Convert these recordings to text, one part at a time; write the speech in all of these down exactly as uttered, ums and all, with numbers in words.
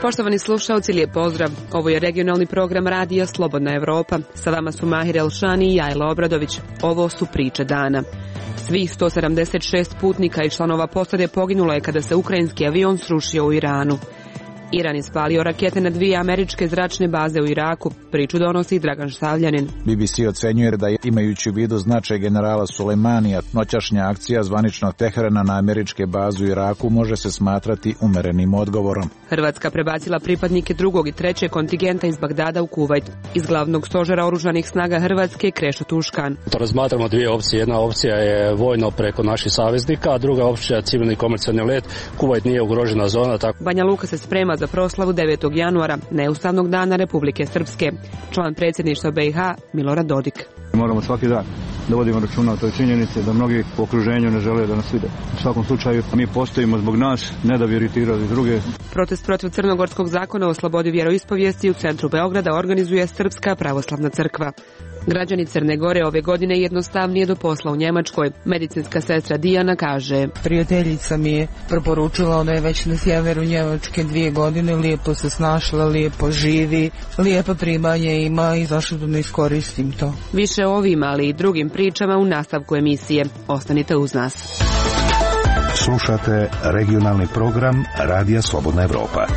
Poštovani slušalci, lijep pozdrav. Ovo je regionalni program radija Slobodna Evropa. Sa vama su Mahir Elšani i Jajla Obradović. Ovo su priče dana. Svih sto sedamdeset šest putnika i članova posade poginulo je kada se ukrajinski avion srušio u Iranu. Iran je spalio rakete na dvije američke zračne baze u Iraku. Priču donosi Dragan Štavljanin. B B C ocenjuje da je, imajući u vidu značaj generala Sulejmanija, noćašnja akcija zvaničnog Teherana na američke baze u Iraku može se smatrati umerenim odgovorom. Hrvatska prebacila pripadnike drugog i trećeg kontingenta iz Bagdada u Kuvajt. Iz glavnog stožera oružanih snaga Hrvatske Krešo Tuškan. To razmatramo dvije opcije. Jedna opcija je vojno preko naših saveznika, a druga opcija je civilni komercijalni let. Kuvajt nije ugrožena zona. Tako... Banja Luka se sprema za proslavu devetog januara, neustavnog dana Republike Srpske. Član predsjedništva B i H Milorad Dodik. Moramo svaki dan da vodimo računa o toj činjenici da mnogi u okruženju ne žele da nas vide. U svakom slučaju mi postojimo zbog nas, ne da bi iritirali druge. Protest protiv crnogorskog zakona o slobodi vjeroispovijesti u centru Beograda organizuje Srpska pravoslavna crkva. Građani Crne Gore ove godine jednostavnije do posla u Njemačkoj. Medicinska sestra Dijana kaže: Prijateljica mi je preporučila, ona je već na sjeveru Njemačke dvije godine, lijepo se snašla, lijepo živi, lijepo primanje ima i zašto da ne iskoristim to. Više o ovim, ali i drugim pričama u nastavku emisije. Ostanite uz nas. Slušate regionalni program Radija Slobodna Evropa.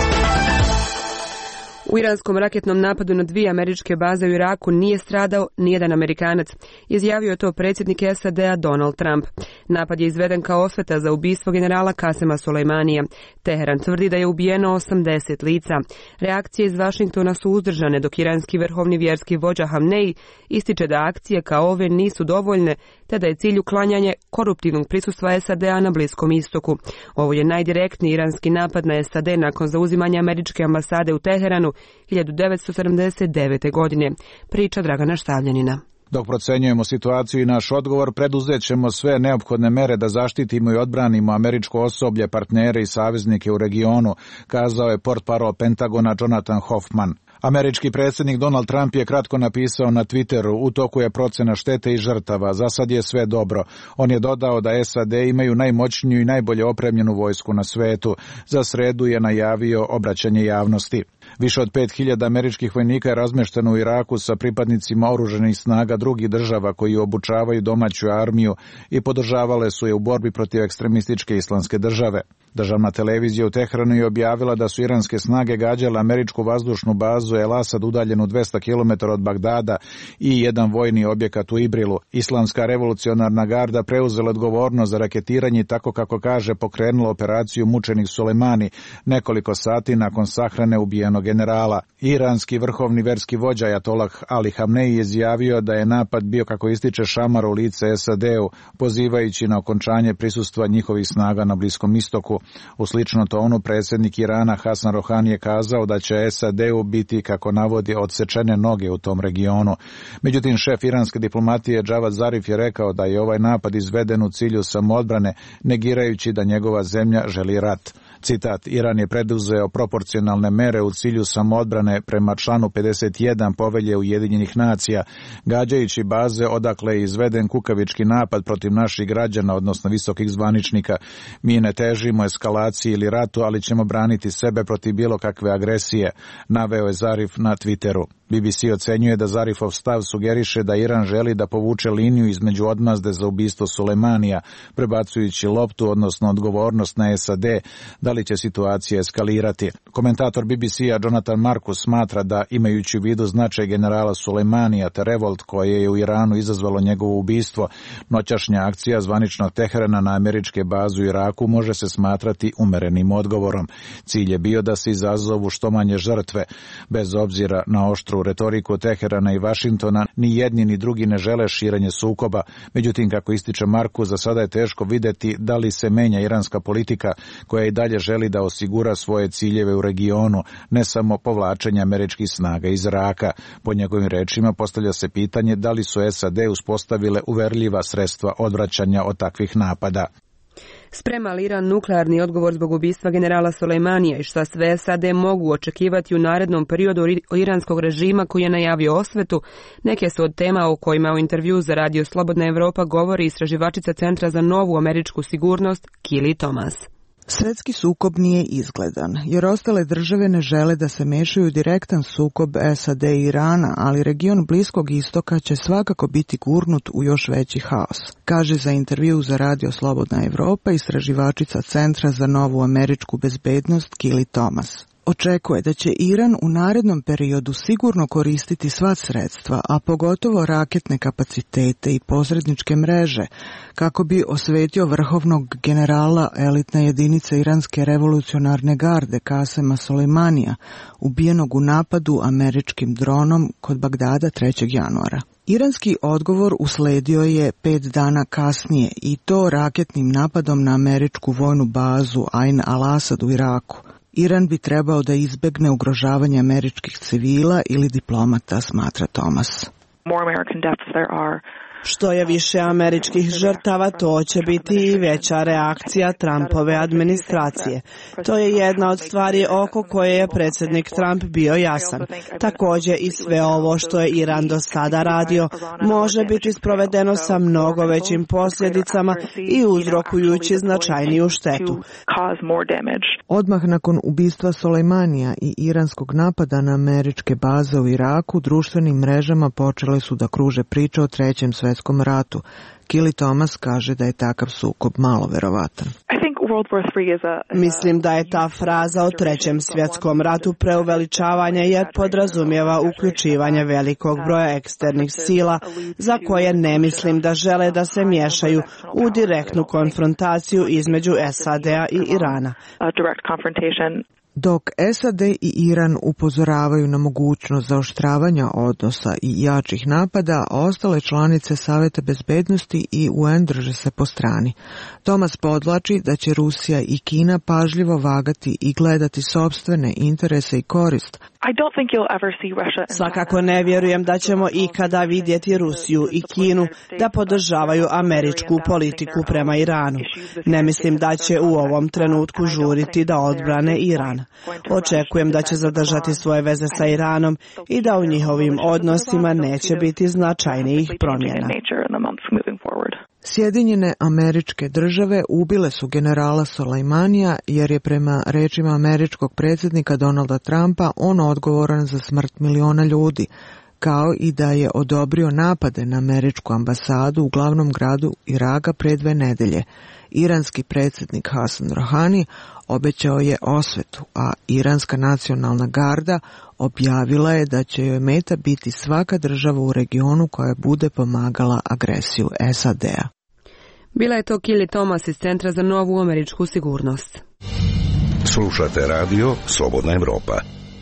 U iranskom raketnom napadu na dvije američke baze u Iraku nije stradao nijedan Amerikanac. Izjavio je to predsjednik S A D-a Donald Trump. Napad je izveden kao osveta za ubistvo generala Kasema Sulejmanija. Teheran tvrdi da je ubijeno osamdeset lica. Reakcije iz Vašingtona su uzdržane, dok iranski vrhovni vjerski vođa Hamnej ističe da akcije kao ove nisu dovoljne, te da je cilj uklanjanje koruptivnog prisustva S A D-a na Bliskom istoku. Ovo je najdirektniji iranski napad na S A D nakon zauzimanja američke ambasade u Teheranu hiljadu devetsto sedamdeset devete. godine. Priča Dragana Štavljanina. Dok procenjujemo situaciju i naš odgovor, preduzet ćemo sve neophodne mere da zaštitimo i odbranimo američko osoblje, partnere i saveznike u regionu, kazao je portparol Pentagona Jonathan Hoffman. Američki predsjednik Donald Trump je kratko napisao na Twitteru: u toku je procena štete i žrtava, za sad je sve dobro. On je dodao da S A D imaju najmoćniju i najbolje opremljenu vojsku na svetu. Za sredu je najavio obraćanje javnosti. Više od pet hiljada američkih vojnika je razmešteno u Iraku sa pripadnicima oružanih snaga drugih država koji obučavaju domaću armiju i podržavale su je u borbi protiv ekstremističke islamske države. Državna televizija u Teheranu je objavila da su iranske snage gađale američku vazdušnu bazu El Asad udaljenu dvesta kilometara od Bagdada i jedan vojni objekat u Ibrilu. Islamska revolucionarna garda preuzela odgovornost za raketiranje i, tako kako kaže, pokrenula operaciju Mučenik Sulejmani nekoliko sati nakon sahrane ubijenog generala. Iranski vrhovni verski vođa Ajatolah Ali Hamnej je izjavio da je napad bio, kako ističe, šamar u lice S A D-u, pozivajući na okončanje prisustva njihovih snaga na Bliskom istoku. U sličnom tonu predsjednik Irana Hasan Rohani je kazao da će S A D-u biti, kako navodi, odsečene noge u tom regionu. Međutim, šef iranske diplomatije Javad Zarif je rekao da je ovaj napad izveden u cilju samoodbrane, negirajući da njegova zemlja želi rat. Citat: Iran je preduzeo proporcionalne mere u cilju samoodbrane prema članu pedeset jedan Povelje Ujedinjenih nacija, gađajući baze odakle je izveden kukavički napad protiv naših građana, odnosno visokih zvaničnika. Mi ne težimo eskalaciji ili ratu, ali ćemo braniti sebe protiv bilo kakve agresije, naveo je Zarif na Twitteru. B B C ocenjuje da Zarifov stav sugeriše da Iran želi da povuče liniju između odmazde za ubistvo Sulejmanija, prebacujući loptu, odnosno odgovornost, na S A D, da li će situacija eskalirati. Komentator B B C-a Jonathan Marcus smatra da, imajući u vidu značaj generala Sulejmanija te revolt koje je u Iranu izazvalo njegovo ubistvo, noćašnja akcija zvaničnog Teherana na američke baze u Iraku može se smatrati umerenim odgovorom. Cilj je bio da se izazovu što manje žrtve. Bez obzira na oštru retoriku Teherana i Vašingtona, ni jedni ni drugi ne žele širenje sukoba. Međutim, kako ističe Marcus, za sada je teško vidjeti da li se menja iranska politika, koja i dalje želi da osigura svoje ciljeve u regionu, ne samo povlačenje američkih snaga iz Iraka. Po njegovim rečima postavlja se pitanje da li su S A D uspostavile uverljiva sredstva odvraćanja od takvih napada. Sprema li Iran nuklearni odgovor zbog ubistva generala Sulejmanija i šta sve S A D mogu očekivati u narednom periodu iranskog režima koji je najavio osvetu? Neke su od tema o kojima u intervju za Radio Slobodna Evropa govori istraživačica Centra za novu američku sigurnost Kili Thomas. Svjetski sukob nije izgledan, jer ostale države ne žele da se mešaju u direktan sukob S A D i Irana, ali region Bliskog istoka će svakako biti gurnut u još veći haos, kaže za intervju za Radio Slobodna Evropa istraživačica Centra za novu američku bezbednost Kili Thomas. Očekuje da će Iran u narednom periodu sigurno koristiti sva sredstva, a pogotovo raketne kapacitete i posredničke mreže, kako bi osvetio vrhovnog generala elitne jedinice Iranske revolucionarne garde Kasema Soleimanija, ubijenog u napadu američkim dronom kod Bagdada trećeg januara. Iranski odgovor usledio je pet dana kasnije i to raketnim napadom na američku vojnu bazu Ain al-Asad u Iraku. Iran bi trebao da izbegne ugrožavanje američkih civila ili diplomata, smatra Thomas. Što je više američkih žrtava, to će biti i veća reakcija Trumpove administracije. To je jedna od stvari oko koje je predsjednik Trump bio jasan. Također i sve ovo što je Iran do sada radio može biti sprovedeno sa mnogo većim posljedicama i uzrokujući značajniju štetu. Odmah nakon ubistva Soleimanija i iranskog napada na američke baze u Iraku, društvenim mrežama počele su da kruže priče o trećem svjetskom ratu. Kili Thomas kaže da je takav sukob malo verovatan. Mislim da je ta fraza o trećem svjetskom ratu preuveličavanje jer podrazumijeva uključivanje velikog broja eksternih sila za koje ne mislim da žele da se miješaju u direktnu konfrontaciju između S A D-a i Irana. Dok S A D i Iran upozoravaju na mogućnost zaoštravanja odnosa i jačih napada, ostale članice Saveta bezbednosti i U N drže se po strani. Thomas podvlači da će Rusija i Kina pažljivo vagati i gledati sopstvene interese i korist. Svakako ne vjerujem da ćemo ikada vidjeti Rusiju i Kinu da podržavaju američku politiku prema Iranu. Ne mislim da će u ovom trenutku žuriti da odbrane Iran. Očekujem da će zadržati svoje veze sa Iranom i da u njihovim odnosima neće biti značajnijih promjena. Sjedinjene Američke Države ubile su generala Soleimanija jer je prema rečima američkog predsjednika Donalda Trumpa on odgovoran za smrt miliona ljudi, kao i da je odobrio napade na američku ambasadu u glavnom gradu Iraka pre dve nedelje. Iranski predsjednik Hasan Rohani obećao je osvetu, a Iranska nacionalna garda objavila je da će joj meta biti svaka država u regionu koja bude pomagala agresiju S A D-a. Bila je to Kili Thomas iz Centra za novu američku sigurnost. Slušate radio Slobodna Evropa.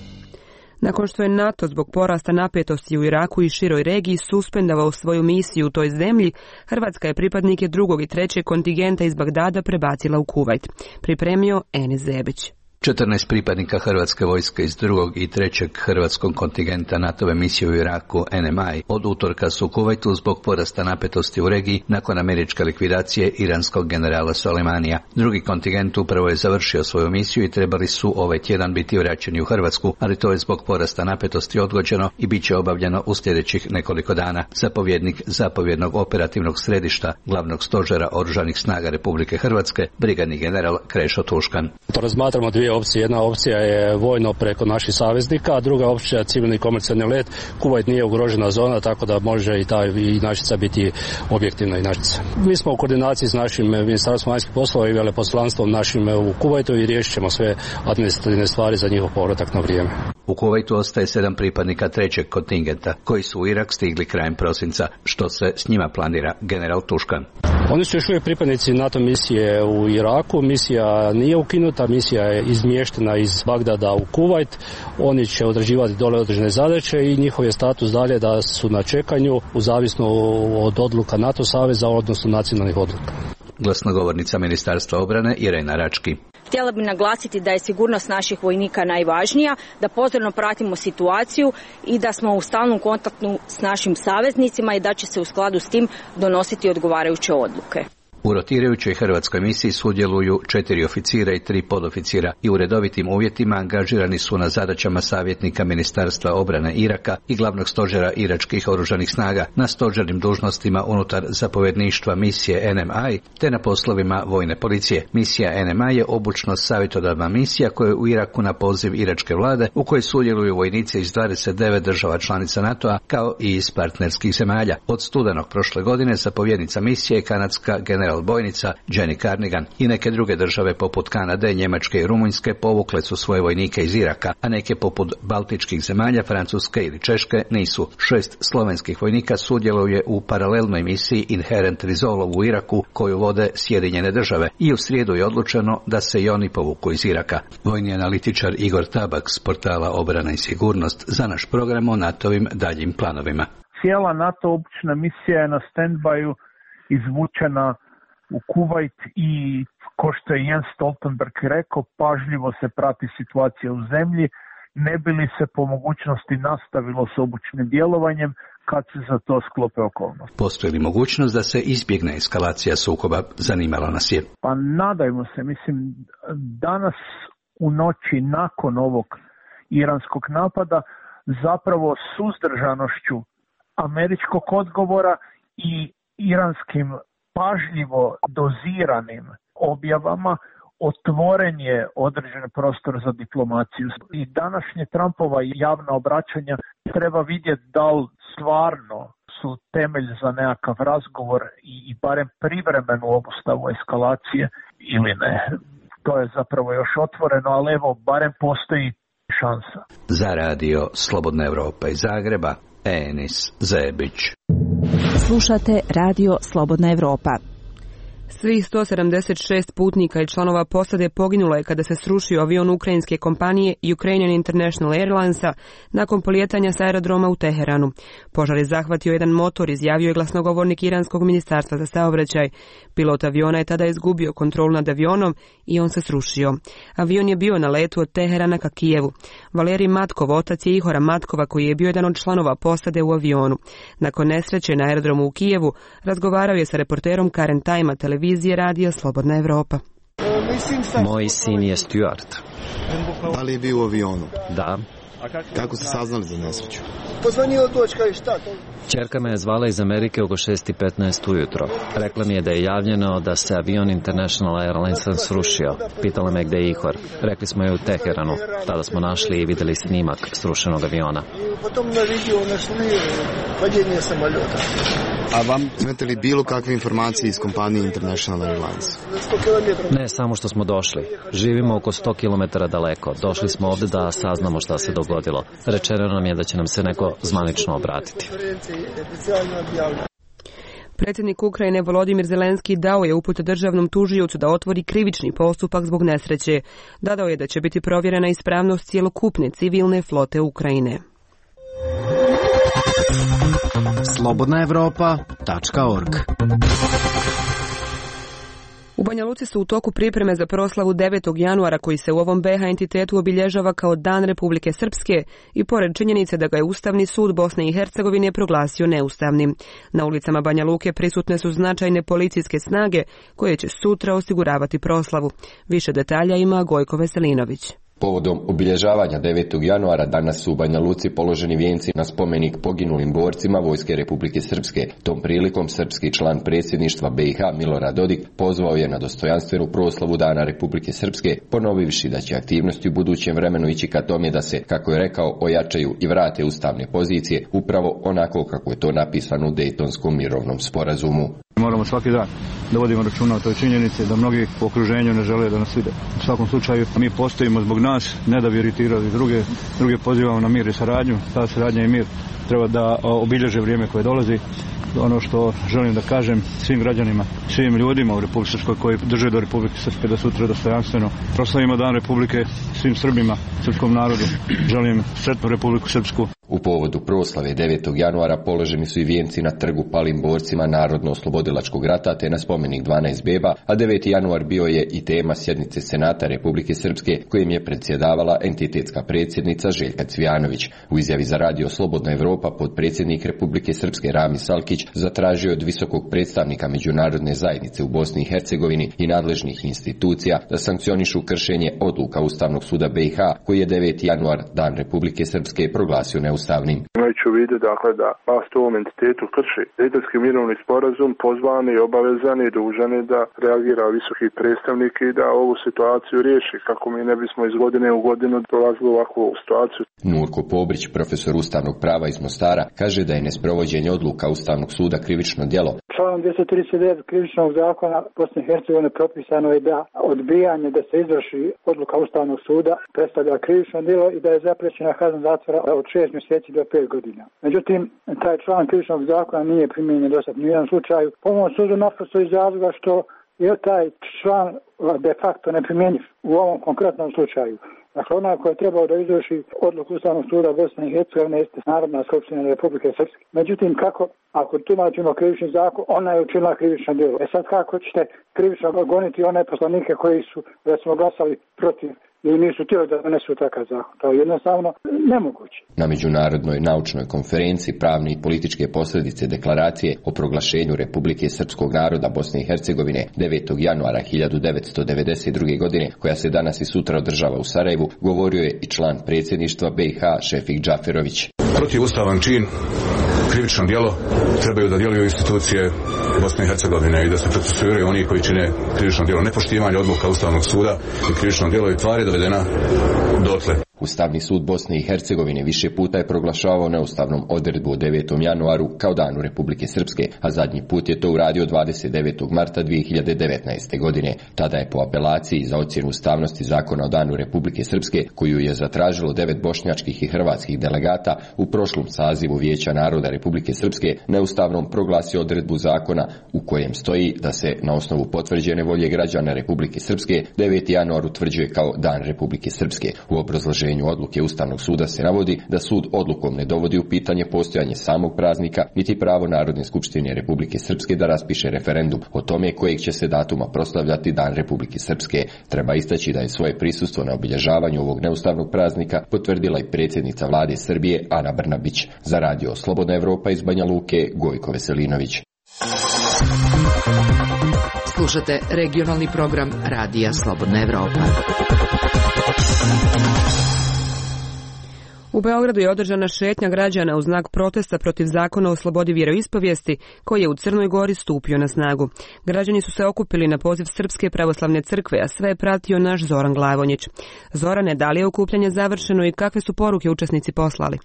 Nakon što je NATO zbog porasta napetosti u Iraku i široj regiji suspendovao svoju misiju u toj zemlji, Hrvatska je pripadnike drugog i trećeg kontingenta iz Bagdada prebacila u Kuvajt. Pripremio Enis Zebić. četrnaest pripadnika Hrvatske vojske iz drugog i trećeg hrvatskog kontingenta NATO-ve misije u Iraku N M I od utorka su u Kuvajtu zbog porasta napetosti u regiji nakon američke likvidacije iranskog generala Soleimanija. Drugi kontingent upravo je završio svoju misiju i trebali su ovaj tjedan biti vraćeni u Hrvatsku, ali to je zbog porasta napetosti odgođeno i bit će obavljeno u sljedećih nekoliko dana. Zapovjednik zapovjednog operativnog središta glavnog stožera Oružanih snaga Republike Hrvatske, brigadni general Krešo Tuškan. To razmatramo dvije opcije. Jedna opcija je vojno preko naših saveznika, a druga opcija je civilni komercijalni let. Kuvajt nije ugrožena zona, tako da može i ta i inačica biti objektivna inačica. Mi smo u koordinaciji s našim Ministarstvom vanjskih poslova i veleposlanstvom našim u Kuvajtu i riješit ćemo sve administrativne stvari za njihov povratak na vrijeme. U Kuvajtu ostaje sedam pripadnika trećeg kontingenta, koji su u Irak stigli krajem prosinca. Što se s njima planira, general Tuškan? Oni su još uvijek pripadnici NATO misije u Iraku. Misija nije ukinuta, misija je izmještena iz Bagdada u Kuvajt. Oni će odrađivati dole određene zadaće i njihov je status dalje da su na čekanju u zavisno od odluka NATO saveza, odnosno nacionalnih odluka. Glasnogovornica Ministarstva obrane Irena Rački. Htjela bih naglasiti da je sigurnost naših vojnika najvažnija, da pozorno pratimo situaciju i da smo u stalnom kontaktu s našim saveznicima i da će se u skladu s tim donositi odgovarajuće odluke. U rotirajućoj hrvatskoj misiji sudjeluju četiri oficira i tri podoficira i u redovitim uvjetima angažirani su na zadaćama savjetnika Ministarstva obrane Iraka i glavnog stožera iračkih oružanih snaga, na stožernim dužnostima unutar zapovjedništva misije N M I te na poslovima vojne policije. Misija N M I je obučno-savjetodavna misija koja je u Iraku na poziv iračke vlade, u kojoj sudjeluju vojnici iz dvadeset devet država članica NATO-a kao i iz partnerskih zemalja. Od studenog prošle godine zapovjednica misije je kanadska general bojnica Jenny Carnigan i neke druge države poput Kanade, Njemačke i Rumunjske povukle su svoje vojnike iz Iraka, a neke poput baltičkih zemalja, Francuske ili Češke nisu. Šest slovenskih vojnika sudjeluje u paralelnoj misiji Inherent Resolve u Iraku koju vode Sjedinjene države i u srijedu je odlučeno da se i oni povuku iz Iraka. Vojni analitičar Igor Tabak s portala Obrana i sigurnost za naš program o NATO-vim daljim planovima. Cijela NATO obučna misija je na stand-byu izvučena u Kuvajt i, ko što je Jens Stoltenberg rekao, pažljivo se prati situacija u zemlji, ne bi li se po mogućnosti nastavilo s obučnim djelovanjem kad se za to sklope okolnosti. Postoji li mogućnost da se izbjegne eskalacija sukoba, zanimalo nas je. Pa nadajmo se, mislim, danas u noći nakon ovog iranskog napada zapravo suzdržanošću američkog odgovora i iranskim pažljivo doziranim objavama otvoren je određen prostor za diplomaciju. I današnje Trumpova javna obraćanja treba vidjeti da li stvarno su temelj za nekakav razgovor i, i barem privremenu obustavu eskalacije ili ne. To je zapravo još otvoreno, ali evo, barem postoji šansa. Za radio Slobodna Evropa iz Zagreba, Enis Zebić. Slušate Radio Slobodna Evropa. Svih sto sedamdeset šest putnika i članova posade poginulo je kada se srušio avion ukrajinske kompanije Ukrainian International Airlinesa nakon polijetanja s aerodroma u Teheranu. Požar je zahvatio jedan motor, izjavio je glasnogovornik iranskog ministarstva za saobraćaj. Pilot aviona je tada izgubio kontrolu nad avionom i on se srušio. Avion je bio na letu od Teherana ka Kijevu. Valerij Matkov, otac je Ihora Matkova, koji je bio jedan od članova posade u avionu. Nakon nesreće na aerodromu u Kijevu razgovarao je sa reporterom Karen Time televizije radija Slobodna Evropa. Moj sin je Stuart. Da li je bio u avionu? Da. Kako ste saznali za nesreću? Ćerka me je zvala iz Amerike oko šest i petnaest ujutro. Rekla mi je da je javljeno da se avion International Airlinesa srušio. Pitala me gde je Ihor. Rekli smo je u Teheranu. Tada smo našli i videli snimak srušenog aviona. A vam imate li bilo kakve informacije iz kompanije International Airlines? Ne, samo što smo došli. Živimo oko sto kilometara daleko. Došli smo ovde da saznamo šta se dogodilo. Rečeno nam je da će nam se neko zvanično obratiti. Predsjednik Ukrajine Volodimir Zelenski dao je uput državnom tužiocu da otvori krivični postupak zbog nesreće. Dodao je da će biti provjerena ispravnost cjelokupne civilne flote Ukrajine. slobodna evropa tačka org. U Banja Luci su u toku pripreme za proslavu devetog januara koji se u ovom be ha entitetu obilježava kao Dan Republike Srpske i pored činjenice da ga je Ustavni sud Bosne i Hercegovine proglasio neustavnim. Na ulicama Banja Luke prisutne su značajne policijske snage koje će sutra osiguravati proslavu. Više detalja ima Gojko Veselinović. Povodom obilježavanja devetog januara danas su u Banja Luci položeni vijenci na spomenik poginulim borcima Vojske Republike Srpske. Tom prilikom srpski član predsjedništva be i ha Milorad Dodik pozvao je na dostojanstvenu proslavu Dana Republike Srpske, ponovivši da će aktivnosti u budućem vremenu ići ka tome da se, kako je rekao, ojačaju i vrate ustavne pozicije, upravo onako kako je to napisano u Dejtonskom mirovnom sporazumu. Moramo svaki dan da vodimo računa o toj činjenici da mnogi u okruženju ne žele da nas vide. U svakom slučaju mi postojimo zbog nas, ne da bi iritirali druge, druge pozivamo na mir i saradnju. Ta saradnja i mir treba da obilježe vrijeme koje dolazi. Ono što želim da kažem svim građanima, svim ljudima u Republike Srpskoj koji drže do Republike Srpske da sutra dostojanstveno proslavimo Dan Republike, svim Srbima, srpskom narodu. Želim sretnu Republiku Srpsku. U povodu proslave devetog januara položeni su i vijenci na trgu palim borcima Narodno-oslobodilačke Oslobodilačkog rata te na spomenik dvanaest beba, a deveti januar bio je i tema sjednice Senata Republike Srpske kojim je predsjedavala entitetska predsjednica Željka Cvijanović. U izjavi za radio Slobodna Evropa potpredsjednik Republike Srpske Rami Salkić zatražio od visokog predstavnika međunarodne zajednice u Bosni i Hercegovini i nadležnih institucija da sankcionišu kršenje odluka Ustavnog suda B i H koji je deveti januar, Dan Republike Srpske, proglasio neustavnim. Imajući u vidu dakle da vlast u ovom entitetu krši Dejtonski mirovni sporazum, pozvani i obavezani i dužani da reagira visoki predstavnik i da ovu situaciju riješi kako mi ne bismo iz godine u godinu dolazili u ovakvu situaciju. Nurko Pobrić, profesor ustavnog prava iz Mostara, kaže da je nesprovođenje odluka Ustavnog suda krivično djelo. Članom dvjesto trideset devet krivičnog zakona Bosne i Hercegovine propisano je da odbijanje da se izvrši odluka Ustavnog suda predstavlja krivično djelo i da je zapriječena kazna zatvora od šest mjeseci do pet godina. Međutim, taj član krivičnog zakona nije primijenjen do sad ni u jednom slučaju. Po mom sudu naprosto iz razloga što je taj član de facto neprimjenjiv u ovom konkretnom slučaju. Dakle, onaj koji je trebao da izvrši odluku Ustavnog suda Bosne i Hercegovine jeste Narodna skupština Republike Srpske. Međutim, kako, ako tumačimo krivični zakon, ona je učinila krivično djelo. E sad, kako ćete krivično goniti one poslanike koji su, recimo, glasali protiv ili nisu htjeli da donesu takav zakon? To je jednostavno nemoguće. Na međunarodnoj naučnoj konferenciji Pravne i političke posljedice deklaracije o proglašenju Republike Srpskog naroda Bosne i Hercegovine devetog januara hiljadu devetsto devedeset druge godine, koja se danas i sutra održava u Sarajevu, govorio je i član predsjedništva B i H Šefik Džaferović. Protivustavan čin, krivično djelo, trebaju da djeluju institucije Bosne i Hercegovine i da se procesuiraju oni koji čine krivično djelo nepoštivanja odluka Ustavnog suda i krivično djelo i tvar je dovedena dotle. Ustavni sud Bosne i Hercegovine više puta je proglašavao neustavnom odredbu o devetom januaru kao Danu Republike Srpske, a zadnji put je to uradio dvadeset devetog marta dvije hiljade devetnaeste. godine. Tada je po apelaciji za ocjenu ustavnosti zakona o Danu Republike Srpske, koju je zatražilo devet bošnjačkih i hrvatskih delegata u prošlom sazivu Vijeća naroda Republike Srpske, neustavnom proglasio odredbu zakona u kojem stoji da se na osnovu potvrđene volje građana Republike Srpske deveti januar utvrđuje kao Dan Republike Srpske. U obrazloženju odluke Ustavnog suda se navodi da sud odlukom ne dovodi u pitanje postojanje samog praznika niti pravo Narodne skupštine Republike Srpske da raspiše referendum o tome kojeg će se datuma proslavljati Dan Republike Srpske. Treba istaći da je svoje prisustvo na obilježavanju ovog neustavnog praznika potvrdila i predsjednica vlade Srbije Ana Brnabić. Za radio Slobodna Evropa iz Banja Luke, Gojko Veselinović. Slušate regionalni program Radija Slobodna Evropa. U Beogradu je održana šetnja građana u znak protesta protiv zakona o slobodi vjeroispovijesti koji je u Crnoj Gori stupio na snagu. Građani su se okupili na poziv Srpske pravoslavne crkve, a sve je pratio naš Zoran Glavonjić. Zorane, da li je okupljanje završeno i kakve su poruke učesnici poslali?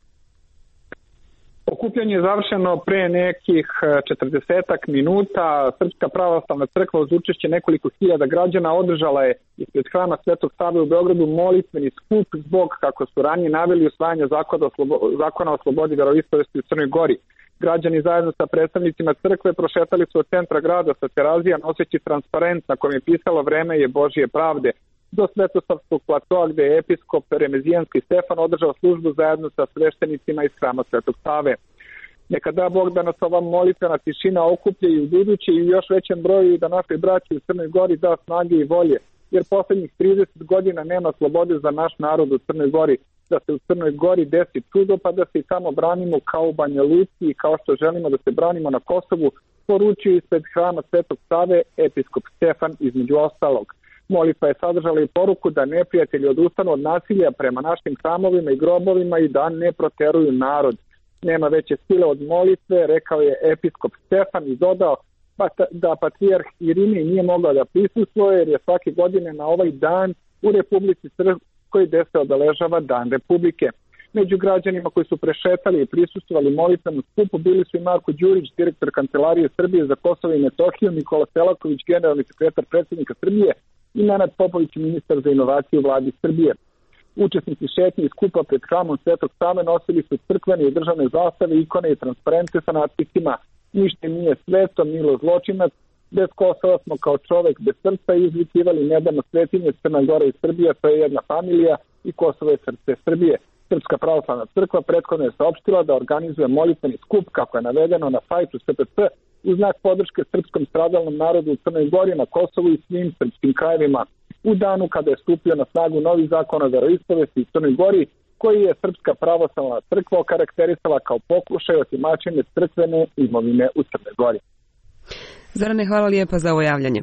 Okupljanje je završeno pre nekih četrdesetak minuta. Srpska pravoslavna crkva uz učešće nekoliko hiljada građana održala je ispred hrama Svetog Save u Beogradu molitveni skup zbog, kako su ranije naveli, usvajanja zakona o, slobo, zakona o slobodi vjeroispovijesti u Crnoj Gori. Građani zajedno sa predstavnicima crkve prošetali su od centra grada sa Terazija noseći transparent na kojem je pisalo "Vreme je Božje pravde" do Svetosavskog platoa gdje je episkop Remezijanski Stefan održao službu zajedno sa sveštenicima iz hrama Svetog Save. Neka da Bog da nas ova molitvena tišina okuplje i u budući i u još većem broju i da našoj braći u Crnoj Gori da snage i volje, jer posljednjih trideset godina nema slobode za naš narod u Crnoj Gori, da se u Crnoj Gori desi čudo pa da se i tamo branimo kao u Banja Luci i kao što želimo da se branimo na Kosovu, poručio ispred hrama Svetog Save episkop Stefan između ostalog. Molitva je sadržala i poruku da neprijatelji odustanu od nasilja prema našim hramovima i grobovima i da ne proteruju narod. Nema veće sile od molitve, rekao je episkop Stefan i dodao da patrijarh Irinij nije mogao da prisustvuje jer je svake godine na ovaj dan u Republici Srpskoj gde se obeležava Dan Republike. Među građanima koji su prešetali i prisustvovali molitvenom skupu bili su i Marko Đurić, direktor Kancelarije Srbije za Kosovo i Metohiju, Nikola Selaković, generalni sekretar predsjednika Srbije i Nenad Popović, ministar za inovaciju u vladi Srbije. Učesnici šetnje i skupa pred hramom Svetog Save nosili su crkvene i državne zastave, ikone i transparente sa natpisima "Ništa nije sveto, milo zločinac", "Bez Kosova smo kao čovek bez srca" i izvikivali "Nedavno svetinje, Crna Gora i Srbija, to je jedna familija" i "Kosovo je srce Srbije". Srpska pravoslavna crkva prethodno je saopštila da organizuje molitveni skup, kako je navedeno na sajtu S P C, u znak podrške srpskom stradalnom narodu u Crnoj Gori, na Kosovu i svim srpskim krajevima. U danu kada je stupio na snagu novi zakon o veroispovesti u Crnoj Gori, koji je Srpska pravoslavna crkva okarakterisala kao pokušaj otimačenja crkvene imovine u Crnoj Gori. Zorane, hvala lijepa za ovo javljanje.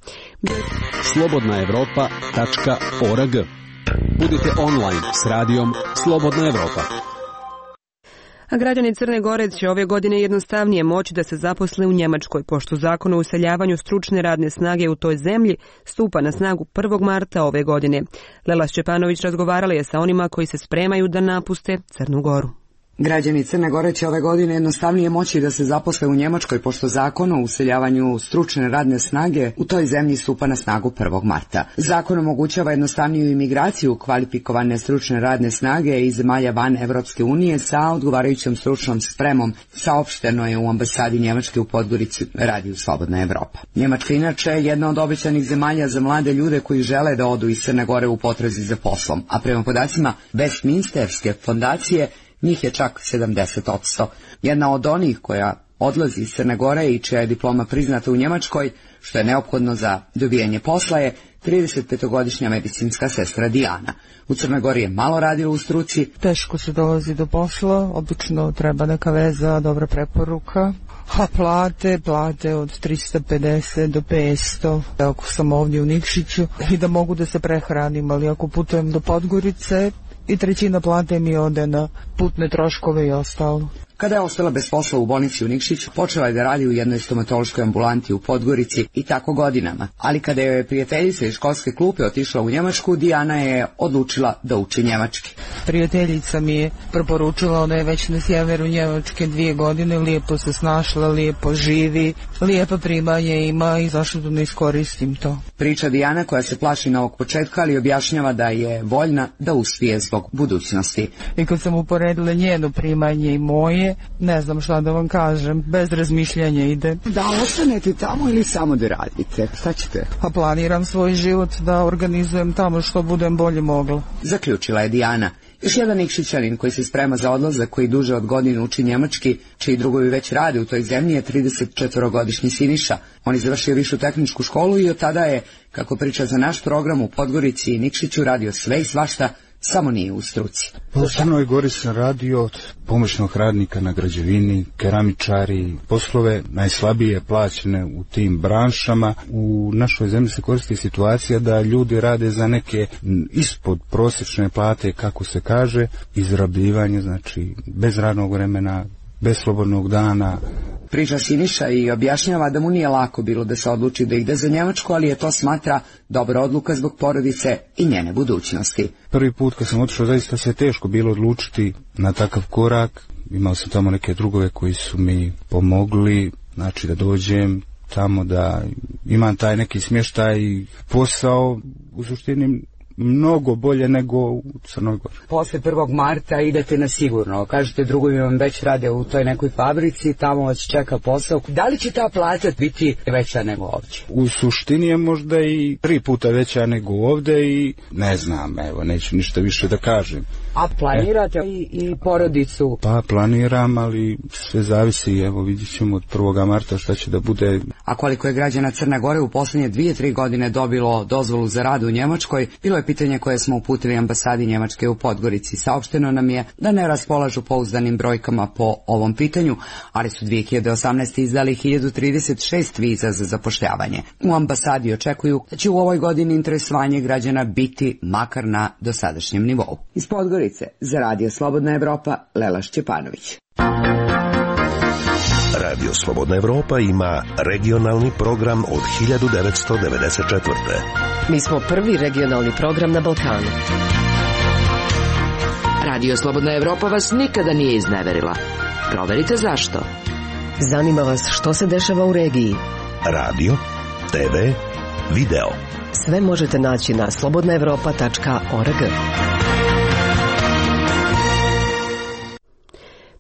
slobodna evropa tačka org. Budite online s radijom Slobodna Evropa. A građani Crne Gore će ove godine jednostavnije moći da se zaposle u Njemačkoj, pošto zakon o useljavanju stručne radne snage u toj zemlji stupa na snagu prvog marta ove godine. Lela Šćepanović razgovarala je sa onima koji se spremaju da napuste Crnu Goru. Građani Crne Gore će ove godine jednostavnije moći da se zaposle u Njemačkoj, pošto zakon o useljavanju stručne radne snage u toj zemlji stupa na snagu prvog marta. Zakon omogućava jednostavniju imigraciju kvalifikovane stručne radne snage iz zemalja van Evropske unije sa odgovarajućom stručnom spremom, saopšteno je u ambasadi Njemačke u Podgorici, radiju Slobodna Evropa. Njemačka inače je jedna od obećanih zemalja za mlade ljude koji žele da odu iz Crne Gore u potrazi za poslom, a prema podacima Westminsterske fondacije njih je čak sedamdeset posto. Jedna od onih koja odlazi iz Crne Gore i čija je diploma priznata u Njemačkoj, što je neophodno za dobijanje posla, je tridesetpetogodišnja medicinska sestra Dijana. U Crnoj Gori je malo radila u struci. Teško se dolazi do posla, obično treba neka veza, dobra preporuka. A plate, plate od trista pedeset do petsto, ako sam ovdje u Nikšiću, i da mogu da se prehranim, ali ako putujem do Podgorice, i trećina plate mi ode na putne troškove i ostalo. Kada je ostala bez posla u bolnici u Nikšiću, počela je da radi u jednoj stomatološkoj ambulanti u Podgorici i tako godinama. Ali kada je prijateljica iz školske klupe otišla u Njemačku, Dijana je odlučila da uči njemački. Prijateljica mi je preporučila, ona je već na sjeveru Njemačke dvije godine, lijepo se snašla, lijepo živi, lijepa primanje ima i zašto da ne iskoristim to. Priča Dijana, koja se plaši novog početka, ali objašnjava da je voljna da uspije zbog budućnosti. I kad sam uporedila njeno primanje i moje, ne znam šta da vam kažem, bez razmišljanja ide. Da ostanete tamo ili samo da radite? Šta ćete? Pa planiram svoj život da organizujem tamo što budem bolje mogla. Zaključila je Dijana. Još jedan Nikšićanin koji se sprema za odlazak, koji duže od godine uči njemački, čiji drugovi već rade u toj zemlji, je tridesetčetvorogodišnji Siniša. On je završio višu tehničku školu i od tada je, kako priča za naš program, u Podgorici i Nikšiću radio sve i svašta, samo nije u struci. U Crnoj Gori sam radio od pomoćnog radnika na građevini, keramičari, poslove najslabije plaćene u tim branšama. U našoj zemlji se koristi situacija da ljudi rade za neke ispod prosječne plate, kako se kaže, izrabljivanje, znači bez radnog vremena, bez slobodnog dana. Priča Siniša i objašnjava da mu nije lako bilo da se odluči da ide za Njemačku, ali je to smatra dobra odluka zbog porodice i njene budućnosti. Prvi put kad sam otišao, zaista se teško bilo odlučiti na takav korak. Imao sam tamo neke drugove koji su mi pomogli, znači da dođem tamo, da imam taj neki smještaj i posao, u suštini mnogo bolje nego u Crnoj Gori. Posle prvog marta idete na sigurno. Kažete, drugovi vam već rade u toj nekoj fabrici, tamo vas čeka posao. Da li će ta plata biti veća nego ovdje? U suštini je možda i tri puta veća nego ovdje i ne znam, evo, neću ništa više da kažem. A planirate e. i, i porodicu? Pa planiram, ali sve zavisi, evo vidjet ćemo od prvog marta šta će da bude. A koliko je građana Crne Gore u posljednje dvije, tri godine dobilo dozvolu za rad u Njemačkoj, bilo je pitanje koje smo uputili ambasadi Njemačke u Podgorici. Saopšteno nam je da ne raspolažu pouzdanim brojkama po ovom pitanju, ali su dvije hiljade osamnaeste. izdali hiljadu trideset šest viza za zapošljavanje. U ambasadi očekuju da će u ovoj godini interesovanje građana biti makar na dosadašnjem nivou. Iz Podgorice za Radio Slobodna Evropa, Lela Šćepanović. Radio Slobodna Evropa ima regionalni program od hiljadu devetsto devedeset četvrte. Mi smo prvi regionalni program na Balkanu. Radio Slobodna Evropa vas nikada nije izneverila. Proverite zašto. Zanima vas što se dešava u regiji. Radio, te ve, video. Sve možete naći na slobodna evropa tačka org.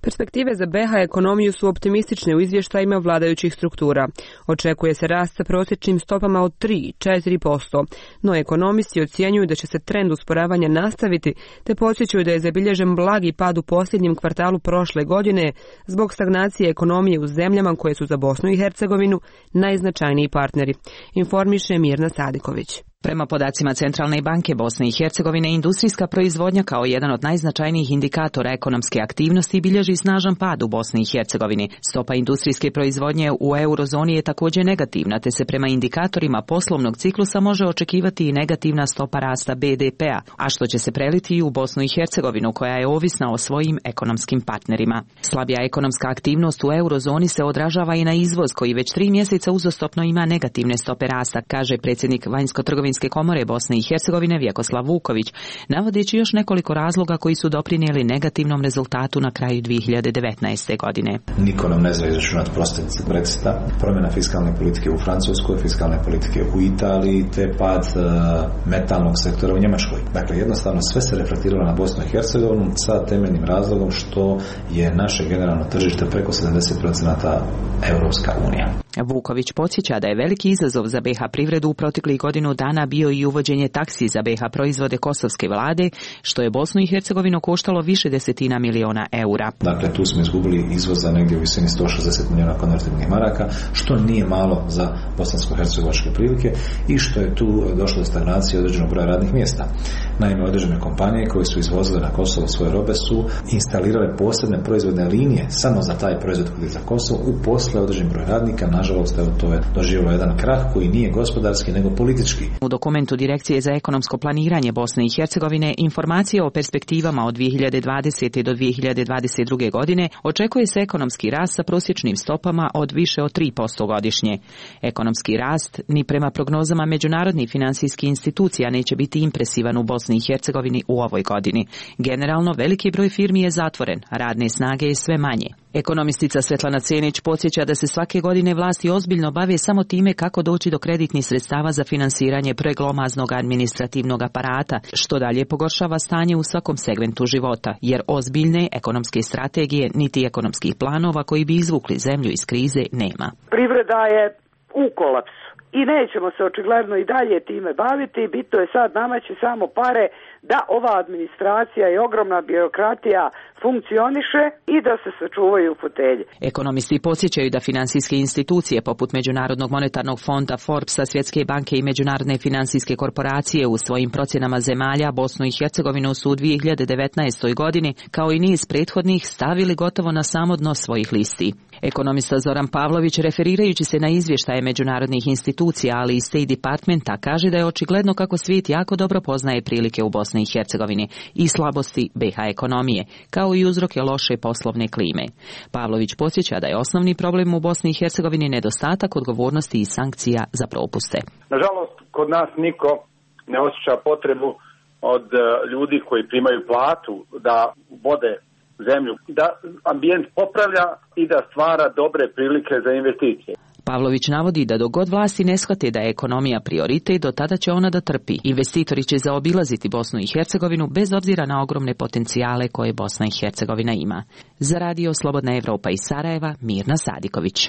Perspektive za B iH ekonomiju su optimistične u izvještajima vladajućih struktura. Očekuje se rast sa prosječnim stopama od tri do četiri posto, no ekonomisti ocjenjuju da će se trend usporavanja nastaviti, te podsjećaju da je zabilježen blagi pad u posljednjem kvartalu prošle godine zbog stagnacije ekonomije u zemljama koje su za Bosnu i Hercegovinu najznačajniji partneri, informiše Mirna Sadiković. Prema podacima Centralne banke Bosne i Hercegovine, industrijska proizvodnja kao jedan od najznačajnijih indikatora ekonomske aktivnosti bilježi snažan pad u Bosni i Hercegovini. Stopa industrijske proizvodnje u eurozoni je također negativna, te se prema indikatorima poslovnog ciklusa može očekivati i negativna stopa rasta B D P-a, a što će se preliti i u Bosnu i Hercegovinu, koja je ovisna o svojim ekonomskim partnerima. Slabija ekonomska aktivnost u eurozoni se odražava i na izvoz, koji već tri mjeseca uzastopno ima negativne stope rasta, kaže predsjednik vanjsko-trgovinske komore Bosne i Hercegovine Vjekoslav Vuković, navodeći još nekoliko razloga koji su doprinijeli negativnom rezultatu na kraju dvije hiljade devetnaeste. godine. Niko nam ne zna izračunati posljedice Brexita, promjena fiskalne politike u Francuskoj, fiskalne politike u Italiji, te pad uh, metalnog sektora u Njemačkoj. Dakle, jednostavno sve se reflektiralo na Bosnu i Hercegovinu sa temeljnim razlogom što je naše generalno tržište preko sedamdeset posto Europska unija. Vuković podsjeća da je veliki izazov za B iH privredu u proteklih godinu dana bio i uvođenje taksi za B iH proizvode kosovske vlade, što je Bosnu i Hercegovinu koštalo više desetina miliona eura. Dakle, tu smo izgubili izvoza negdje u visini sto šezdeset miliona konvertibilnih maraka, što nije malo za bosansko-hercegovačke prilike i što je tu došlo do stagnacije određenog broja radnih mjesta. Naime, određene kompanije koje su izvozile na Kosovo svoje robe su instalirale posebne proizvodne linije samo za taj proizvod koji je za Kosovo, uposle određen broj radnika. Nažalost, evo, to je doživjelo jedan krah koji nije gospodarski nego politički. U dokumentu Direkcije za ekonomsko planiranje Bosne i Hercegovine informacije o perspektivama od dvije hiljade dvadesete do dvije hiljade dvadeset druge. godine očekuje se ekonomski rast sa prosječnim stopama od više od tri posto godišnje. Ekonomski rast ni prema prognozama međunarodnih financijskih institucija neće biti impresivan u Bosni i Hercegovini u ovoj godini. Generalno, veliki broj firmi je zatvoren, radne snage je sve manje. Ekonomistica Svetlana Cenić podsjeća da se svake godine vlasti ozbiljno bave samo time kako doći do kreditnih sredstava za finansiranje preglomaznog administrativnog aparata, što dalje pogoršava stanje u svakom segmentu života, jer ozbiljne ekonomske strategije niti ekonomskih planova koji bi izvukli zemlju iz krize nema. Privreda je u kolapsu i nećemo se očigledno i dalje time baviti. Bitno je sad namaći samo pare da ova administracija i ogromna birokratija funkcioniše i da se sačuvaju fotelje. Ekonomisti podsjećaju da financijske institucije poput Međunarodnog monetarnog fonda, Forbesa, Svjetske banke i Međunarodne financijske korporacije u svojim procjenama zemalja Bosnu i Hercegovinu su u dvije hiljade devetnaestoj. godini kao i niz prethodnih stavili gotovo na samo dno svojih listi. Ekonomista Zoran Pavlović, referirajući se na izvještaje međunarodnih institucija, ali i State Departmenta, kaže da je očigledno kako svijet jako dobro poznaje prilike u Bosni i Hercegovini i slabosti B iH ekonomije, kao i uzroke loše poslovne klime. Pavlović podsjeća da je osnovni problem u Bosni i Hercegovini nedostatak odgovornosti i sankcija za propuste. Nažalost, kod nas niko ne osjeća potrebu od ljudi koji primaju platu da vode zemlju, da ambijent popravlja i da stvara dobre prilike za investicije. Pavlović navodi da dok god vlasti ne shvate da je ekonomija prioritet, do tada će ona da trpi. Investitori će zaobilaziti Bosnu i Hercegovinu bez obzira na ogromne potencijale koje Bosna i Hercegovina ima. Za radio Slobodna Evropa iz Sarajeva, Mirna Sadiković.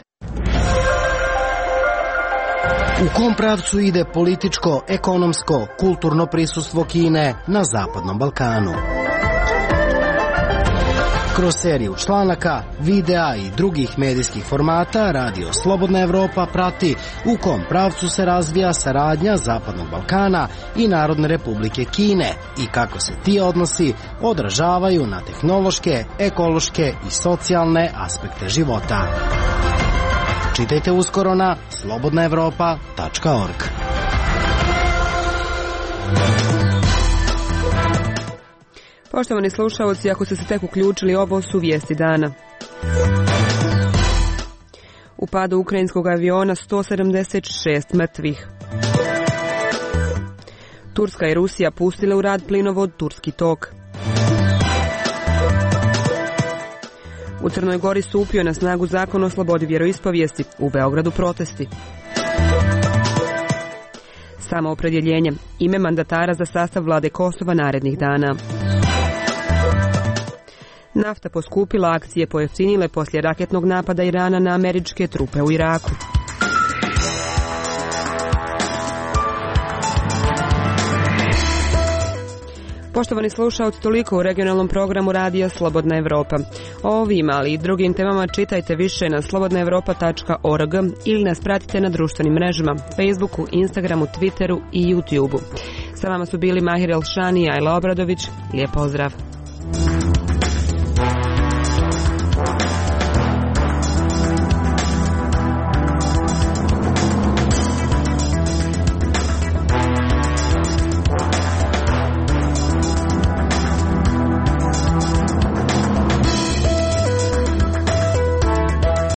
U kom pravcu ide političko, ekonomsko, kulturno prisustvo Kine na Zapadnom Balkanu? Kroz seriju članaka, videa i drugih medijskih formata Radio Slobodna Evropa prati u kom pravcu se razvija saradnja Zapadnog Balkana i Narodne Republike Kine i kako se ti odnosi odražavaju na tehnološke, ekološke i socijalne aspekte života. Čitajte uskoro na slobodna evropa tačka org. Poštovani slušalci, ako ste se tek uključili, ovo su vijesti dana. U padu ukrajinskog aviona sto sedamdeset šest mrtvih. Turska i Rusija pustile u rad plinovod Turski tok. U Crnoj Gori stupio na snagu zakon o slobodi vjeroispovijesti, u Beogradu protesti. Samoopredjeljenje, ime mandatara za sastav vlade Kosova narednih dana. Nafta poskupila, akcije pojeftinile poslije raketnog napada Irana na američke trupe u Iraku. Poštovani slušalci, toliko u regionalnom programu radija Slobodna Evropa. O ovim, ali i drugim temama čitajte više na slobodna evropa tačka org ili nas pratite na društvenim mrežama, Facebooku, Instagramu, Twitteru i YouTubeu. Sa vama su bili Mahir Elšani i Ajla Obradović. Lijep pozdrav!